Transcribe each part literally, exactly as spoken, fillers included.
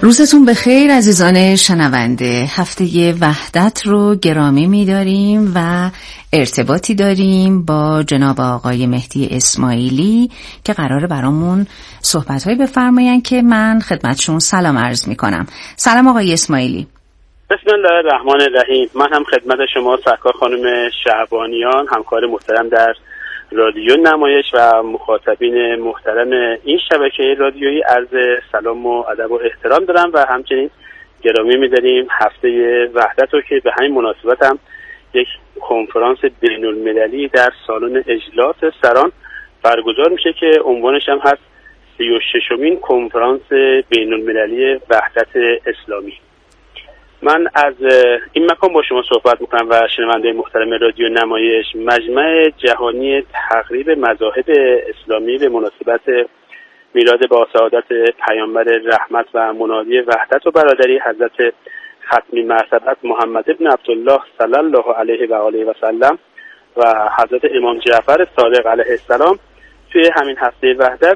روزتون بخیر عزیزان شنونده. هفته وحدت رو گرامی می‌داریم و ارتباطی داریم با جناب آقای مهدی اسماعیلی که قراره برامون صحبت‌هایی بفرماین که من خدمتشون سلام عرض می‌کنم. سلام آقای اسماعیلی. بسم الله الرحمن الرحیم. من هم خدمت شما سرکار خانم شعبانیان، همکار محترم در رادیو نمایش و مخاطبین محترم این شبکه رادیویی عرض سلام و ادب و احترام دارم و همچنین گرامی می‌داریم هفته وحدت رو که به همین مناسبت هم یک کنفرانس بین‌المللی در سالن اجلاس سران برگزار میشه که عنوانش هم هست سی و ششمین کنفرانس بین‌المللی وحدت اسلامی. من از این مکان با شما صحبت میکنم و شنونده محترم رادیو نمایش مجمع جهانی تقریب مذاهب اسلامی به مناسبت میلاد با سعادت پیامبر رحمت و منادی وحدت و برادری حضرت ختمی مرتبت محمد ابن عبدالله صلی الله علیه و آله و سلم و حضرت امام جعفر صادق علیه السلام توی همین هفته وحدت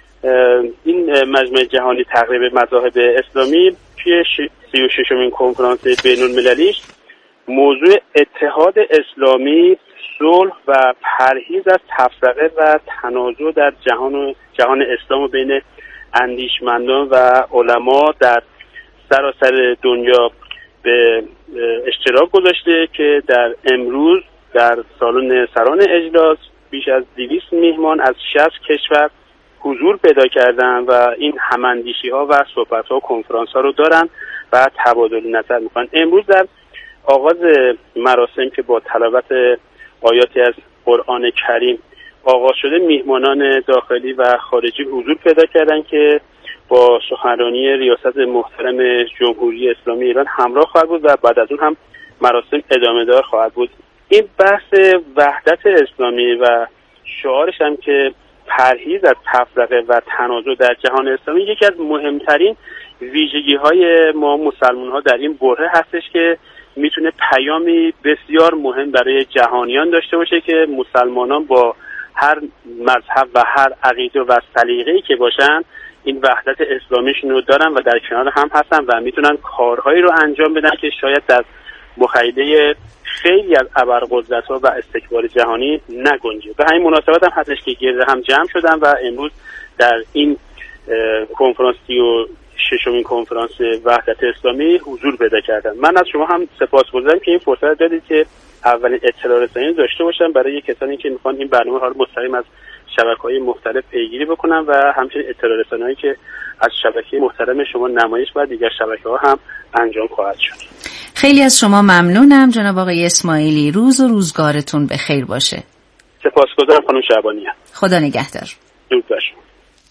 این مجمع جهانی تقریب مذاهب اسلامی توی سی و ششمین کنفرانس بین‌المللیش موضوع اتحاد اسلامی، صلح و پرهیز از تفرقه و تنازع در جهان جهان اسلام و بین اندیشمندان و علما در سراسر دنیا به اشتراک گذاشته که در امروز در سالن سران اجلاس بیش از دویست میهمان از شصت کشور حضور پیدا کردن و این هماندیشی ها و صحبت ها و کنفرانس ها رو دارن و تبادل نظر میکنن. امروز در آغاز مراسم که با تلاوت آیاتی از قرآن کریم آغاز شده، میهمانان داخلی و خارجی حضور پیدا کردن که با سخنرانی ریاست محترم جمهوری اسلامی ایران همراه خواهد بود و بعد از اون هم مراسم ادامه دار خواهد بود. این بحث وحدت اسلامی و شعارش هم که پرهیز از تفرقه و تنازع در جهان اسلامی یکی از مهمترین ویژگی های ما مسلمان ها در این بره هستش که میتونه پیامی بسیار مهم برای جهانیان داشته باشه که مسلمانان با هر مذهب و هر عقیده و سلیقه‌ای که باشن این وحدت اسلامیشون رو دارن و در کنار هم هستن و میتونن کارهایی رو انجام بدن که شاید در مخیله خیلی از ابرقدرت‌ها و استکبار جهانی نگنجه. به همین مناسبت هم هستش که گرد هم جمع شدن و امروز در این کنفرانسی و ششمین کنفرانس وحدت اسلامی حضور پیدا کردن. من از شما هم سپاسگزارم که این فرصت دادید که اولین اطلاع رسانی داشته باشم برای کسانی که میخوان این برنامه ها رو مستقیم از شبکه‌های مختلف پیگیری بکنن و همچنین اطلاع رسانی‌هایی که از شبکه محترم شما نمایش و دیگر شبکه‌ها هم انجام خواهد شد. خیلی از شما ممنونم جناب آقای اسماعیلی. روز و روزگارتون به خیر باشه. سپاسگزارم خانم شعبانیان. خدا نگهدار. درود بر شما.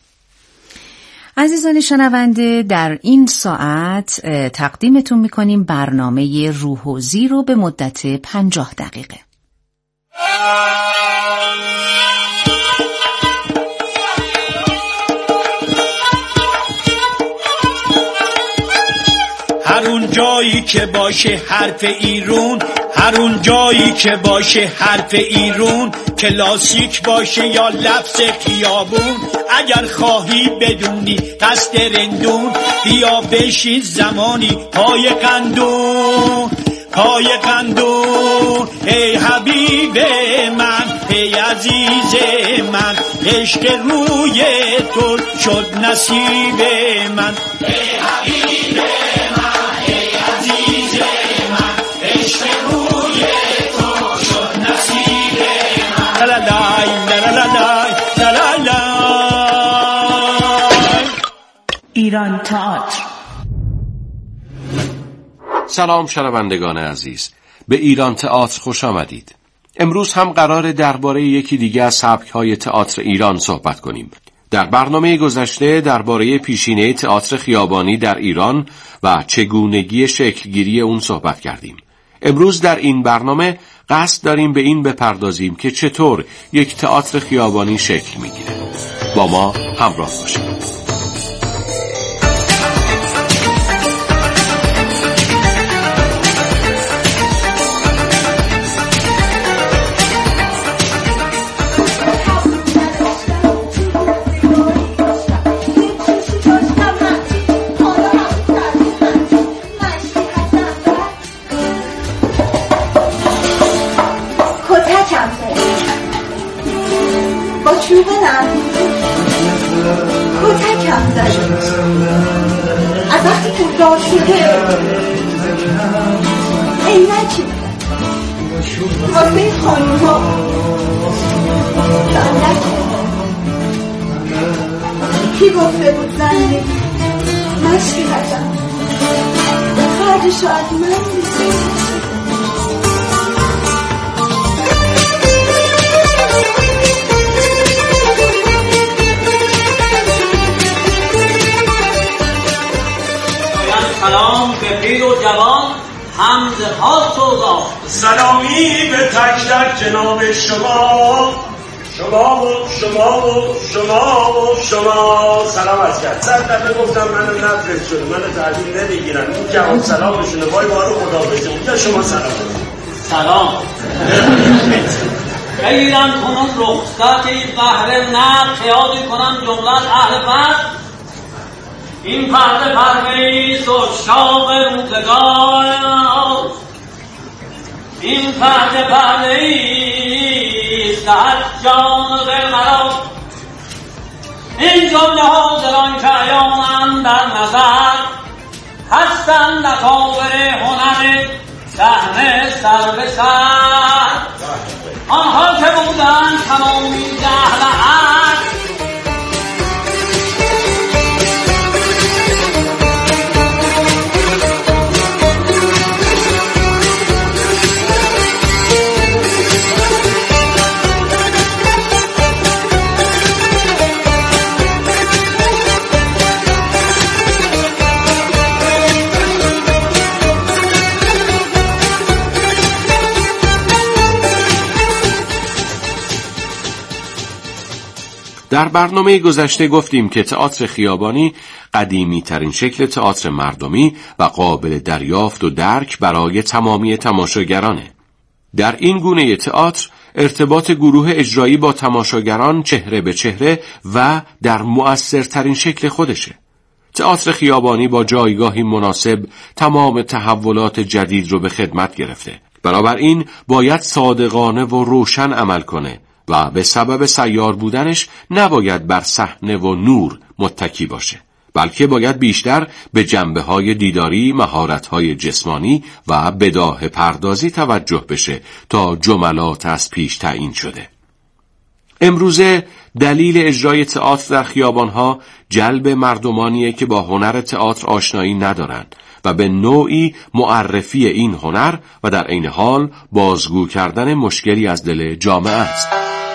عزیزان شنونده، در این ساعت تقدیمتون میکنیم برنامه روح و زی رو به مدت پنجاه دقیقه. هر اون جایی که باشه حرف ایرون، هر اون جایی که باشه حرف ایرون، کلاسیک باشه یا لفظ خیابون، اگر خواهی بدونی قصد رندون، بیا بشین زمانی پای قندون، پای قندون. ای حبیب من، ای عزیز من، عشق روی تو شد نصیب من. ای حبیب من، ای عزیز من، عشق روی تو شد نصیب من. لا لا لا لا لا لا. ایران تئاتر. سلام شنوندگان عزیز، به ایران تئاتر خوش آمدید. امروز هم قرار درباره یکی دیگه از سبک‌های تئاتر ایران صحبت کنیم. در برنامه گذشته درباره پیشینه تئاتر خیابانی در ایران و چگونگی شکلگیری اون صحبت کردیم. امروز در این برنامه قصد داریم به این بپردازیم که چطور یک تئاتر خیابانی شکل میگیره. با ما همراه باشید. وقتی پولدار شده عینکی واسه خانوم ها لعنتی کی گفته بود زنی مشکی هجم خرجشو از من میزید. سلام به پیر و جوان حمد ها سوگا. سلامی به تک تک جناب شما شما و شما و شما و شما. سلام از کرد صد دفعه گفتم منو نفرست شده منو تحویل نمیگیرن این جواب سلامشونه وای بارو خدا بزن یا شما سلام سلام بگیرم کنون رخصتی بهر نه خیالی کنم جملت اهل فرد این پرده پرویز و شاق روزگار این پرده پرویز در جان و دل مرا این جمله حاضران که ایامم در نظر هستند اکابر هنر صحنه سر به سر آنها که بودند تمامی جهل حق در برنامه گذشته گفتیم که تئاتر خیابانی قدیمی ترین شکل تئاتر مردمی و قابل دریافت و درک برای تمامی تماشاگرانه. در این گونه تئاتر ارتباط گروه اجرایی با تماشاگران چهره به چهره و در مؤثرترین شکل خودشه. تئاتر خیابانی با جایگاهی مناسب تمام تحولات جدید رو به خدمت گرفته. بنابراین باید صادقانه و روشن عمل کنه و به سبب سیار بودنش نباید بر صحنه و نور متکی باشه، بلکه باید بیشتر به جنبه‌های دیداری، مهارت‌های جسمانی و بداهه پردازی توجه بشه تا جملات از پیش تعیین شده. امروزه دلیل اجرای تئاتر در خیابان‌ها جلب مردمانیه که با هنر تئاتر آشنایی ندارند و به نوعی معرفی این هنر و در عین حال بازگو کردن مشکلی از دل جامعه است.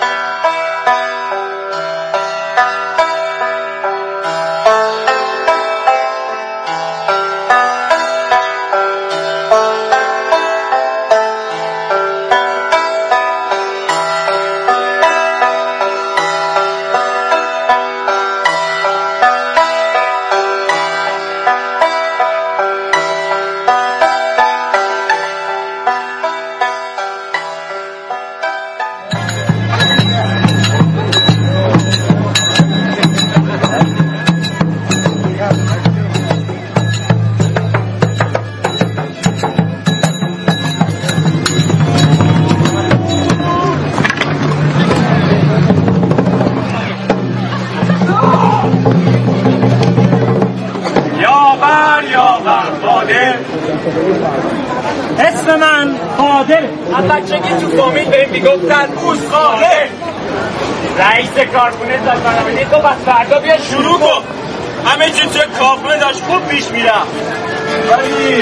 اسم من قادر از بچگی تو فامیل بهم میگفتن بوس قادر رئیس کارخونه داشت برنامه‌ریزی تو بس فردا بیا شروع کن همه چی توی کارخونه داشت خوب پیش میرم ولی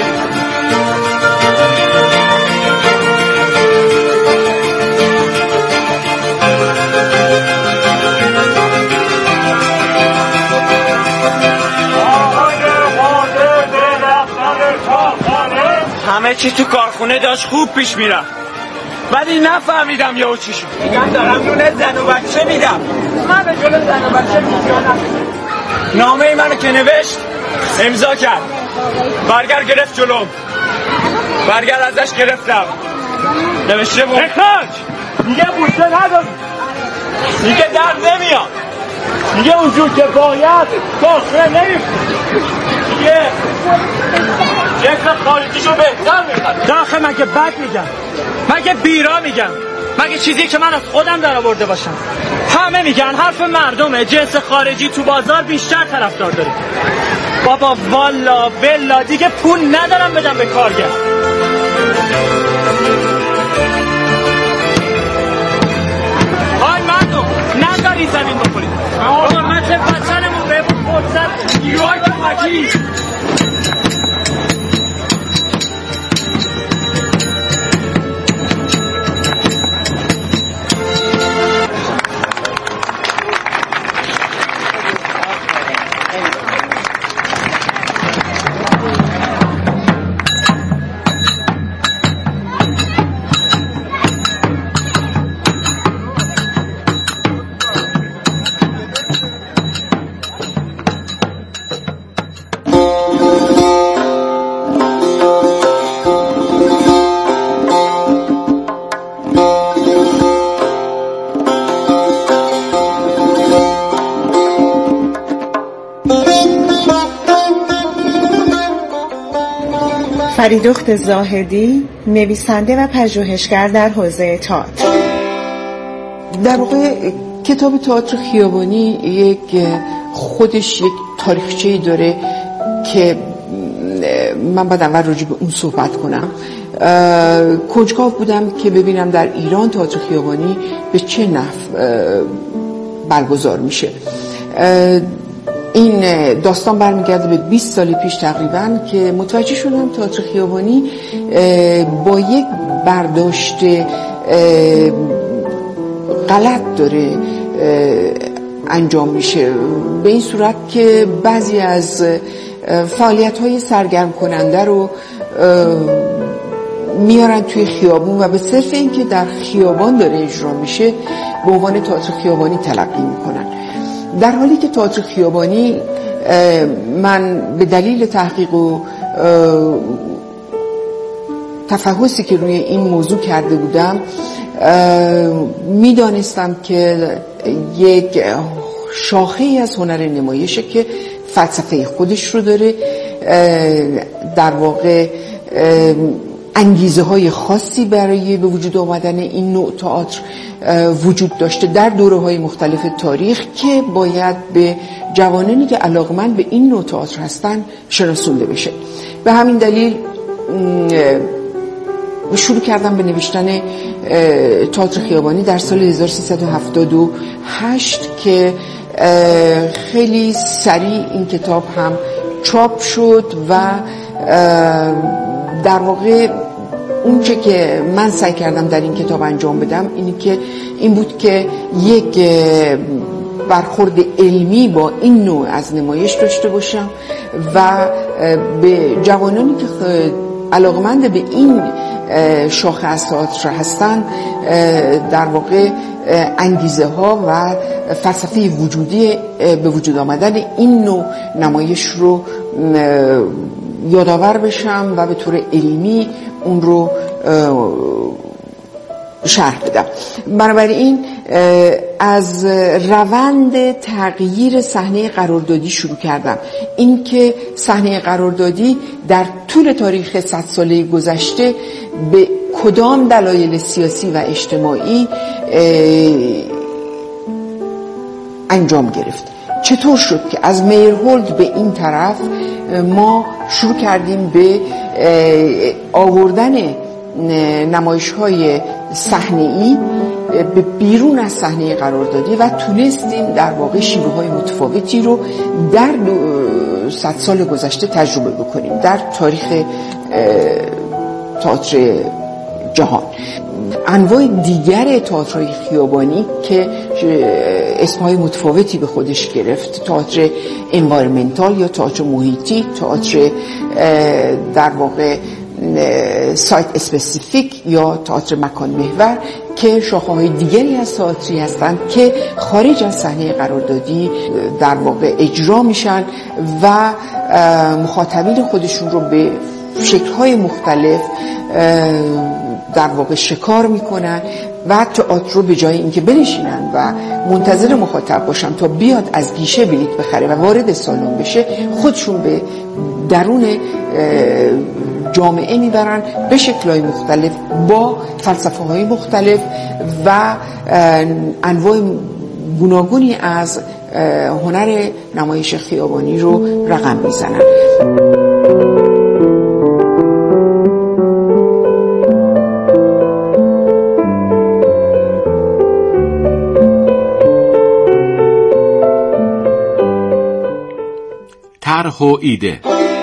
همه چی تو کارخونه داشت خوب پیش میرم ولی نفهمیدم یهو چی شد میگم دارم نون زن و بچه میدم من به جلو زن و بچه میدم نامه ای منو که نوشت امضا کرد برگر گرفت جلوم برگر ازش گرفتم نوشته بود اخراج میگه بوسه نداری میگه در نمیاد میگه اونجور که باید کارخونه نمیفت میگه یک خارجیشو بهتر میخواد داخل مگه بد میگم مگه بیرا میگم مگه چیزی که من از خودم در آورده باشم همه میگن حرف مردمه جنس خارجی تو بازار بیشتر طرفدار داره بابا والا بلا دیگه پول ندارم بدم به کارگر. آی مردم نداری زمین بخورید. آقا من چه وطنمون به بود فرصت نیروهای کمکی. فریدخت زاهدی، نویسنده و پژوهشگر در حوزه تئاتر. در واقع کتاب تئاتر خیابانی یک خودش یک تاریخچه‌ای داره که من بعد اول راجع به اون صحبت کنم. کنجکاو بودم که ببینم در ایران تئاتر خیابانی به چه نحو برگزار میشه. این داستان برمیگرده به بیست سال پیش تقریبا که متوجه شدم تئاتر خیابانی با یک برداشت غلط داره انجام میشه، به این صورت که بعضی از فعالیت‌های سرگرم کننده رو میارن توی خیابون و به صرف این که در خیابان داره اجرا میشه به عنوان تئاتر خیابانی تلقی میکنن، در حالی که تئاتر خیابانی من به دلیل تحقیق و تفحصی که روی این موضوع کرده بودم میدانستم که یک شاخه‌ای از هنر نمایشه که فلسفه خودش رو داره، در واقع انگیزه های خاصی برای به وجود آمدن این نوع تئاتر وجود داشته در دوره های مختلف تاریخ که باید به جوانانی که علاقمند به این نوع تئاتر هستن شناسونده بشه. به همین دلیل شروع کردم به نوشتن تئاتر خیابانی در سال هزار و سیصد و هفتاد و هشت که خیلی سریع این کتاب هم چاپ شد و در واقع اون چه که من سعی کردم در این کتاب انجام بدم اینی که این بود که یک برخورد علمی با این نوع از نمایش داشته باشم و به جوانانی که علاقمند به این شاخه از تئاتر هستن در واقع انگیزه ها و فلسفه وجودی به وجود آمدن این نوع نمایش رو یادآور بشم و به طور علمی اون رو شرح بدم. بنابراین از روند تغییر صحنه قراردادی شروع کردم. این که صحنه قراردادی در طول تاریخ صد ساله گذشته به کدام دلایل سیاسی و اجتماعی انجام گرفت، چطور شد که از میرهولد به این طرف ما شروع کردیم به آوردن نمایش‌های صحنه‌ای به بیرون از صحنه قراردادی و تونستیم در واقع شیوه‌های متفاوتی رو در صد سال گذشته تجربه بکنیم در تاریخ تئاتر جهان. انواع دیگر تئاتر خیابانی که اسمهای متفاوتی به خودش گرفت، تئاتر انوایرمنتال یا تئاتر محیطی، تئاتر در واقع سایت اسپسیفیک یا تئاتر مکان محور که شاخه‌های دیگری از تئاتری هستند که خارج از صحنه قراردادی در واقع اجرا میشن و مخاطبین خودشون رو به شکل‌های مختلف در واقع شکار میکنن و تئاتر رو به جای اینکه بنشینن و منتظر مخاطب باشن تا بیاد از گیشه بلیط بخره و وارد سالن بشه، خودشون به درون جامعه میبرن به شکل‌های مختلف با فلسفه‌های مختلف و انواع گوناگونی از هنر نمایش خیابانی رو رقم میزنن. طرح و ایده.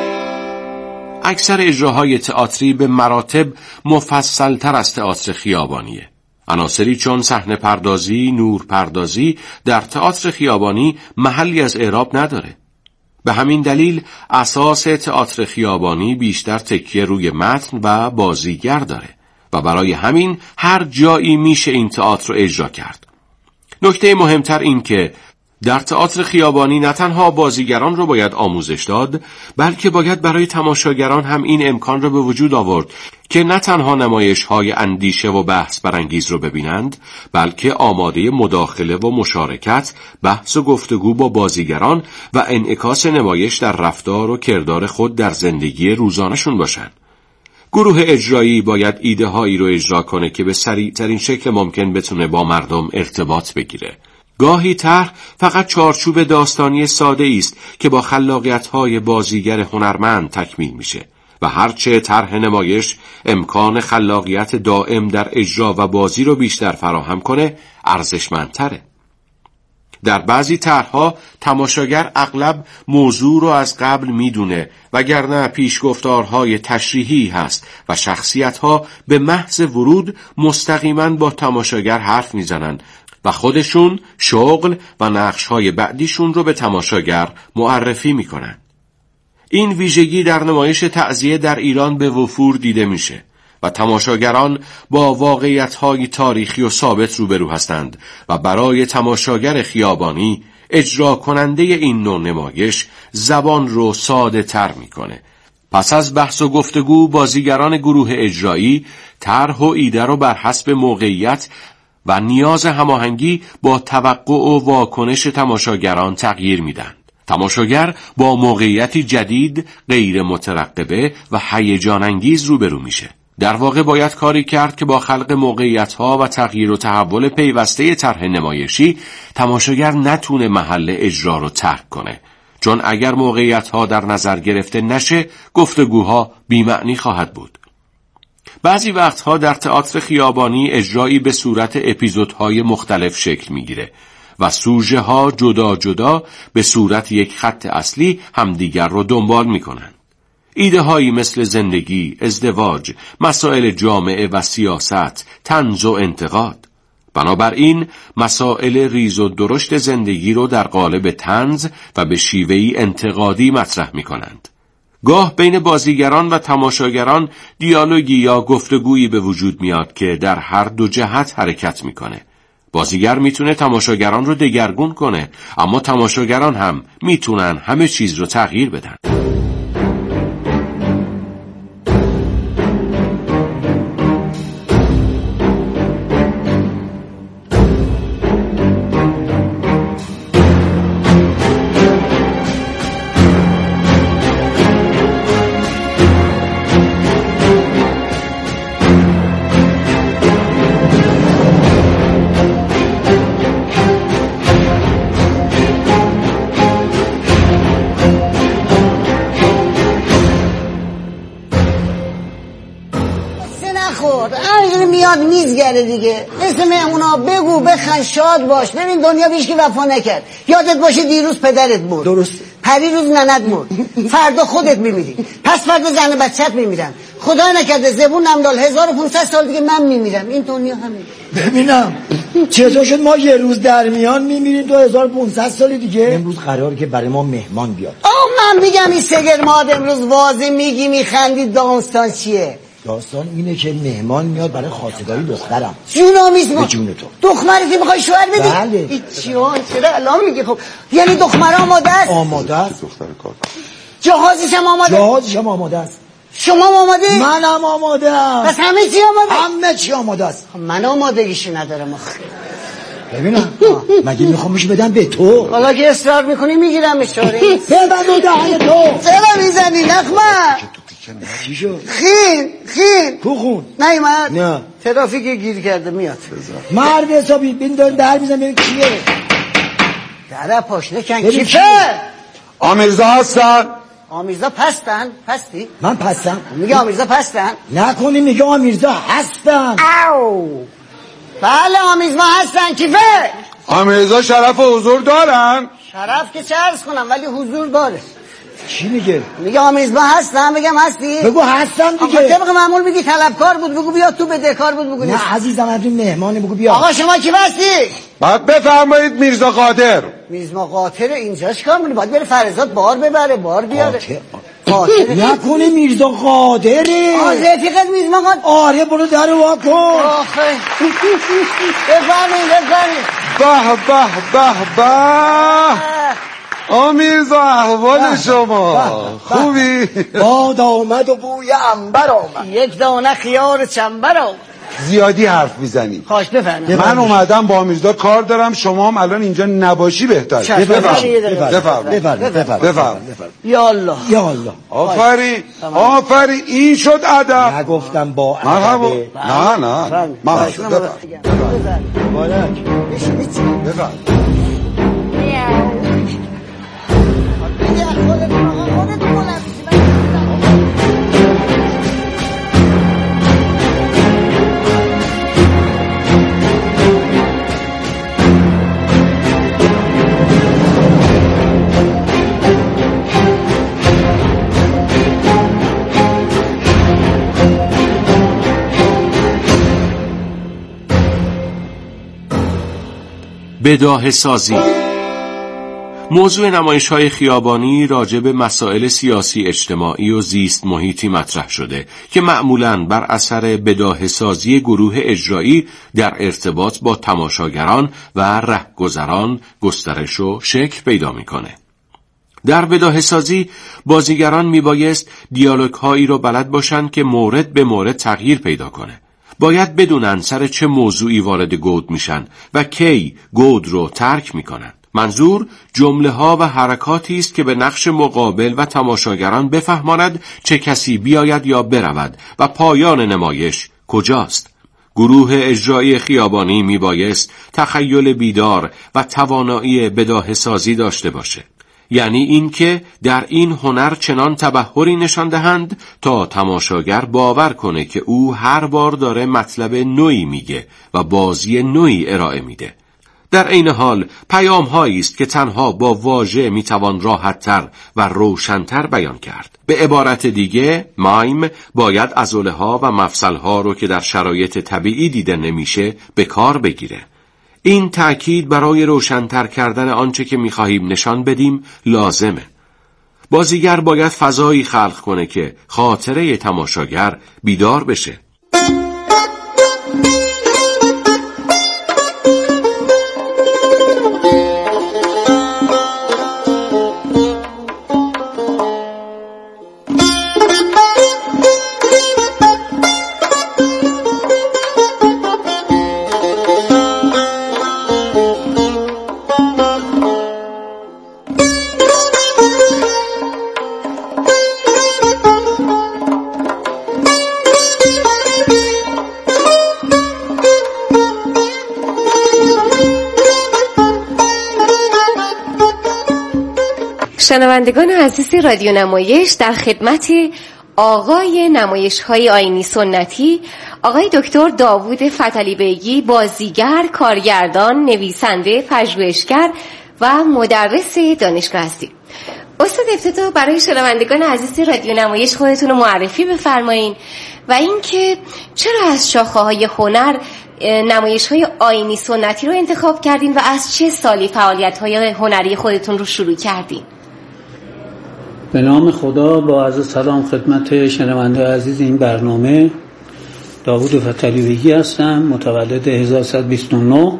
اکثر اجراهای تئاتری به مراتب مفصل‌تر از تئاتر خیابانیه. عناصری چون صحنه پردازی، نور پردازی در تئاتر خیابانی محلی از اعراب نداره. به همین دلیل اساس تئاتر خیابانی بیشتر تکیه روی متن و بازیگر داره و برای همین هر جایی میشه این تئاتر رو اجرا کرد. نکته مهمتر این که در تئاتر خیابانی نه تنها بازیگران رو باید آموزش داد، بلکه باید برای تماشاگران هم این امکان رو به وجود آورد که نه تنها نمایش‌های اندیشه و بحث برانگیز رو ببینند، بلکه آماده مداخله و مشارکت، بحث و گفتگو با بازیگران و انعکاس نمایش در رفتار و کردار خود در زندگی روزانه‌شون باشند. گروه اجرایی باید ایده هایی رو اجرا کنه که به سریع‌ترین شکل ممکن بتونه با مردم ارتباط بگیره. گاهی طرح فقط چارچوب داستانی ساده است که با خلاقیت‌های بازیگر هنرمند تکمیل میشه و هرچه طرح نمایش امکان خلاقیت دائم در اجرا و بازی رو بیشتر فراهم کنه، ارزشمندتره. در بعضی طرح‌ها تماشاگر اغلب موضوع رو از قبل میدونه، وگرنه پیشگفتارهای تشریحی هست و شخصیت‌ها به محض ورود مستقیما با تماشاگر حرف میزنن و خودشون شغل و نقش‌های بعدیشون رو به تماشاگر معرفی میکنن. این ویژگی در نمایش تعزیه در ایران به وفور دیده میشه و تماشاگران با واقعیت‌های تاریخی و ثابت روبرو هستند و برای تماشاگر خیابانی اجرا کننده این نوع نمایش زبان رو ساده تر میکنه. پس از بحث و گفتگو بازیگران گروه اجرایی طرح و ایده رو بر حسب موقعیت و نیاز هماهنگی با توقع و واکنش تماشاگران تغییر میدن. تماشاگر با موقعیتی جدید، غیر مترقبه و هیجان انگیز روبرو میشه. در واقع باید کاری کرد که با خلق موقعیت‌ها و تغییر و تحول پیوسته طرح نمایشی تماشاگر نتونه محل اجرا رو ترک کنه، چون اگر موقعیت‌ها در نظر گرفته نشه گفتگوها بی‌معنی خواهد بود. بعضی وقتها در تئاتر خیابانی اجرایی به صورت اپیزودهای مختلف شکل میگیره و سوژه ها جدا جدا به صورت یک خط اصلی همدیگر رو دنبال میکنن. ایده هایی مثل زندگی، ازدواج، مسائل جامعه و سیاست، طنز و انتقاد. بنابراین مسائل ریز و درشت زندگی رو در قالب طنز و به شیوهی انتقادی مطرح میکنند. گاه بین بازیگران و تماشاگران دیالوگی یا گفتگویی به وجود میاد که در هر دو جهت حرکت میکنه. بازیگر میتونه تماشاگران رو دگرگون کنه، اما تماشاگران هم میتونن همه چیز رو تغییر بدن. میزگره دیگه، مثل مهمونا بگو بخند شاد باش. ببین دنیا بیش که وفا نکرد. یادت باشه دیروز پدرت مرد، درست، پری روز ننت مرد، فردا خودت میمیری، پس فردا زن بچت میمیرن، خدا نکرده زبون نمدال هزار و پونصد سال دیگه من میمیرم. این دنیا همین. ببینم چطور شد ما یه روز در میان میمیریم دو هزار و پونصد سال دیگه؟ امروز قراره که برای ما مهمان بیاد. آه من میگم این سگر ماد امروز واضح میگی میخندی، داستان چیه؟ داستان اینه که مهمان میاد برای خواستگاری دخترم. جونامیز ما. به جون تو. دختری که میخوای شوهر بدی؟ بله. جان چرا الان میگی؟ خب یعنی دختر آماده است؟ آماده است. دختر کار. جهازش هم آماده؟ جهازش هم آماده است. شما آماده؟ منم آماده ام. پس همه چی آماده؟ همه چی آماده است. من آمادگیشو ندارم آخه. ببینم مگه میخوامش بدم به تو؟ حالا که اصرار میکنی میگیرم اشاره. ببند دهن تو. چرا میزنی نخمه؟ چی شد؟ خین خین کو خون؟ نیومد؟ نه ترافیک گیر کرده میاد. مرد حسابی بین دارن در میزن ببین کیه. در پاشنه کن ببین کیفه. آمیرزا هستن؟ آمیرزا پستن؟ پستی؟ من پستم. میگه آمیرزا پستن؟ نکنی میگه آمیرزا هستن. او بله آمیرزا هستن. کیفه؟ آمیرزا شرف حضور دارن؟ شرف که چه عرض کنم ولی حضور داره. چی میگه؟ میگه آمیزبا هستم. بگم هستی؟ بگو هستم دیگه. آقا طبق معمول میگی طلبکار بود، بگو بیا تو، بدهکار بود بگو نیست. نه عزیزم از این مهمانه، بگو بیا. آقا شما کی هستی؟ بعد بفرمایید میرزا قادر. میرزا قادر اینجا چیکار میکنه؟ باید بره فرزاد بار ببره، بار بیاره. قادر نکنه میرزا قادره؟ آ رفیقت میرزا قادر؟ آره برو در وا کن. آخه بفرمایید بفرمایید. به به به به. آمیرزا احوال شما خوبی؟ باد آمد و بوی عنبر آمد. یک دانه خیار چنبر آمد. زیادی حرف میزنی. خواهش بفرمایید. من اومدم با آمیرزا کار دارم، شما هم الان اینجا نباشی بهتره. بفرمایید بفرمایید بفرمایید. یا الله یا الله. آفرین آفرین، این شد ادب. نگفتم با مرحبا. نه نه مرحبا. بفرمایید. بفرمایید. بداهه سازی. موضوع نمایش‌های خیابانی راجع به مسائل سیاسی اجتماعی و زیست محیطی مطرح شده که معمولاً بر اثر بداهه سازی گروه اجرایی در ارتباط با تماشاگران و رهگذران گسترش و شکل پیدا می‌کنه. در بداهه سازی بازیگران میبایست دیالوگ هایی رو بلد باشن که مورد به مورد تغییر پیدا کنه. باید بدونن سر چه موضوعی وارد گود میشن و کی گود رو ترک میکنن. منظور جمله ها و حرکاتی است که به نقش مقابل و تماشاگران بفهماند چه کسی بیاید یا برود و پایان نمایش کجاست. گروه اجرایی خیابانی میبایست تخیل بیدار و توانایی بداهه سازی داشته باشه. یعنی این که در این هنر چنان تبحری نشان دهند تا تماشاگر باور کنه که او هر بار داره مطلب نوعی میگه و بازی نوعی ارائه میده. در عین حال پیام هایی است که تنها با واژه میتوان راحت‌تر و روشن‌تر بیان کرد. به عبارت دیگه مایم باید عضله ها و مفصل ها رو که در شرایط طبیعی دیده نمیشه به کار بگیره. این تأکید برای روشن‌تر کردن آنچه که می‌خواهیم نشان بدیم لازمه. بازیگر باید فضایی خلق کنه که خاطره تماشاگر بیدار بشه. شنوندگان عزیز رادیو نمایش، در خدمت آقای نمایش های آیینی سنتی آقای دکتر داوود فتحعلی بیگی، بازیگر، کارگردان، نویسنده، پژوهشگر و مدرس دانشگاه هستید. استاد ابتدا برای شنوندگان عزیز رادیو نمایش خودتون رو معرفی بفرمایید و اینکه چرا از شاخه‌های هنر نمایش‌های آیینی سنتی رو انتخاب کردین و از چه سالی فعالیت‌های هنری خودتون رو شروع کردین؟ به نام خدا، با عرض سلام خدمت شنونده عزیز این برنامه. داوود فتحعلی بیگی هستم، متولد هزار و سیصد و بیست و نه،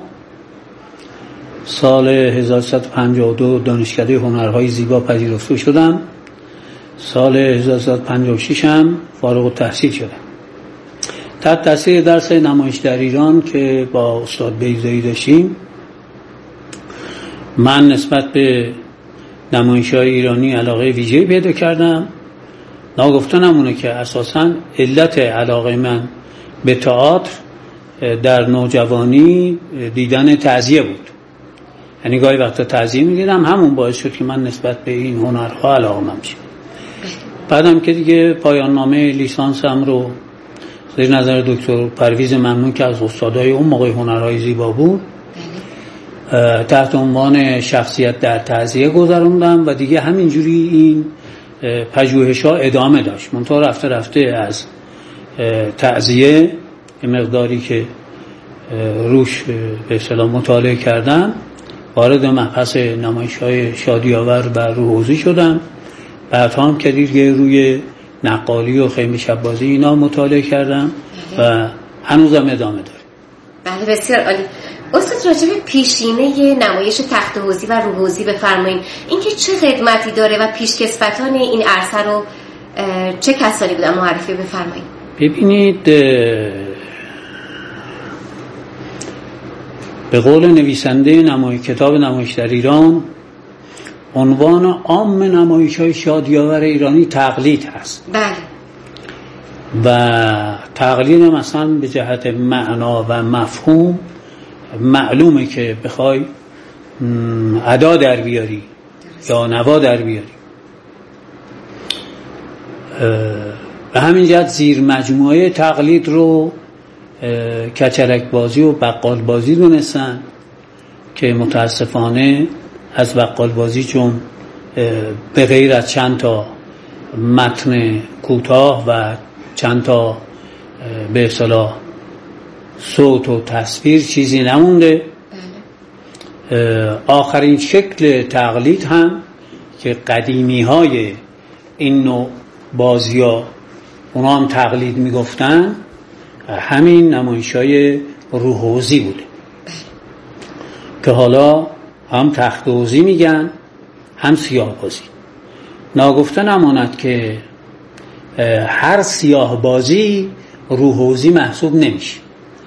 سال هزار و سیصد و پنجاه و دو دانشکده هنرهای زیبا پذیرفته شدم. سال هزار و سیصد و پنجاه و شش هم فارغ التحصیل شدم. تحت تاثیر درس نمایش در ایران که با استاد بیضایی داشتیم، من نسبت به نمایش‌های ایرانی علاقه ویژه‌ای پیدا کردم. ناگفتنم اونه که اساساً علت علاقه من به تئاتر در نوجوانی دیدن تعزیه بود. یعنی گاهی وقتا تعظیم می‌دیدم، همون باعث شد که من نسبت به این هنرها علاقه‌مند شدم. بعدم که دیگه پایان نامه لیسانسم رو زیر نظر دکتر پرویز ممنون که از استادای اون موقع هنرهای زیبا بود تحت عنوان شخصیت در تعزیه گذروندم و دیگه همینجوری این پژوهش‌ها ادامه داشت. منتها رفته رفته از تعزیه مقداری که روش به اصطلاح مطالعه کردم وارد مبحث نمایش‌های شادی‌آور و روحوزی شدم. بعد هم که دیگه روی نقالی و خیمه شب‌بازی اینا مطالعه کردم و هنوزم ادامه داره. بله بسیار عالی. استاد راجع به پیشینه نمایش تخت حوزی و روحوزی بفرمایید. اینکه چه خدمتی داره و پیشکسوتان این عرصه رو چه کسانی بودن معرفی بفرمایید. ببینید به قول نویسنده نمای کتاب نمایش در ایران عنوان عام نمایش‌های شادی‌آور ایرانی تقلید هست. بله. و تقلید مثلا به جهت معنا و مفهوم معلومه که بخوای ادا در بیاری یا نوا در بیاری. به همین جهت زیر مجموعه تقلید رو کچلک بازی و بقال بازی دونستن که متاسفانه از بقال بازی چون به غیر از چند تا متن کوتاه و چند تا به اصطلاح صوت و تصویر چیزی نمونده. آخرین شکل تقلید هم که قدیمی های این نوع بازی ها اونا هم تقلید میگفتن همین نمایش های روحوزی بوده که حالا هم تخت حوزی میگن هم سیاه بازی. ناگفته نماند که هر سیاه بازی روحوزی محسوب نمیشه.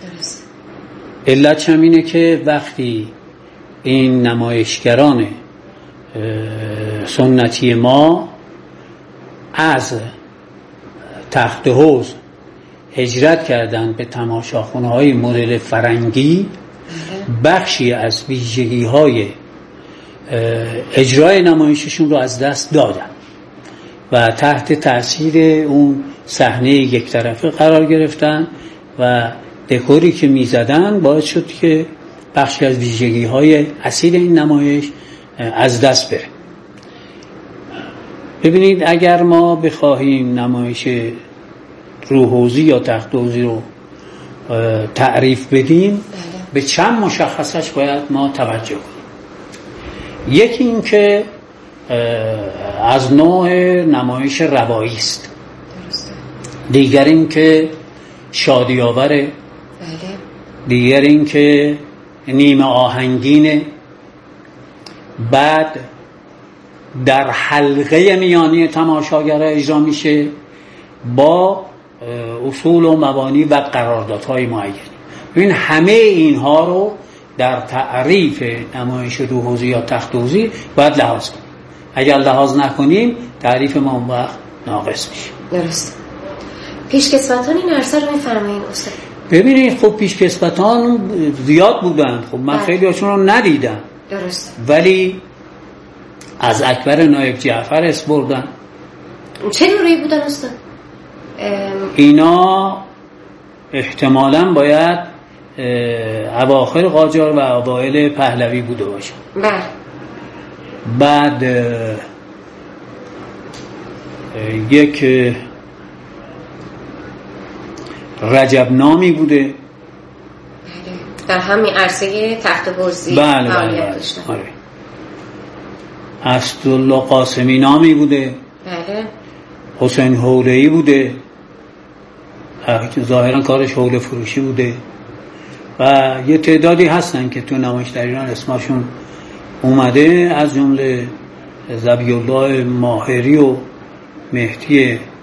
علت هم اینه که وقتی این نمایشگران سنتی ما از تخت حوض هجرت کردن به تماشاخانه های مدل فرنگی بخشی از ویژگی های اجرای نمایششون رو از دست دادن و تحت تاثیر اون صحنه یک طرفه قرار گرفتن و دکوری که می زدن باعث شد که بخشی از ویژگی های اصیل این نمایش از دست بره. ببینید اگر ما بخواهیم نمایش روحوزی یا تخت حوزی رو تعریف بدیم به چند مشخصش باید ما توجه کنیم. یکی این که از نوع نمایش روایی است، دیگر این که شادی آوره، دیگر این که نیمه آهنگینه، بعد در حلقه میانی تماشاگرها اجرا میشه با اصول و مبانی و قراردادهای معین. ببین همه اینها رو در تعریف نمایش روحوزی یا تخت حوزی باید لحاظ کنیم. اگر لحاظ نکنیم تعریف ما اون وقت ناقص میشه. درست. پیشکسوتان این عرصه رو میفرمایید استاد؟ ببینید خب پیشکسوتان زیاد بودن، خب من خیلی هاشون رو ندیدم. درست. ولی از اکبر نایب جعفر اسم بردن. چه نوعی بودن استاد؟ اینا احتمالاً باید اواخر قاجار و اوایل پهلوی بوده باشه. بله. بعد یک رجب نامی بوده در همین عرصه تخت حوزی. بله بله بله. آره. اسدالله قاسمی نامی بوده. بله. حسین حوله‌ای بوده، ظاهرا کارش حوله فروشی بوده و یه تعدادی هستن که تو نمایش در ایران اسمشون اومده، از جمله ذبیح‌الله ماهری و مهدی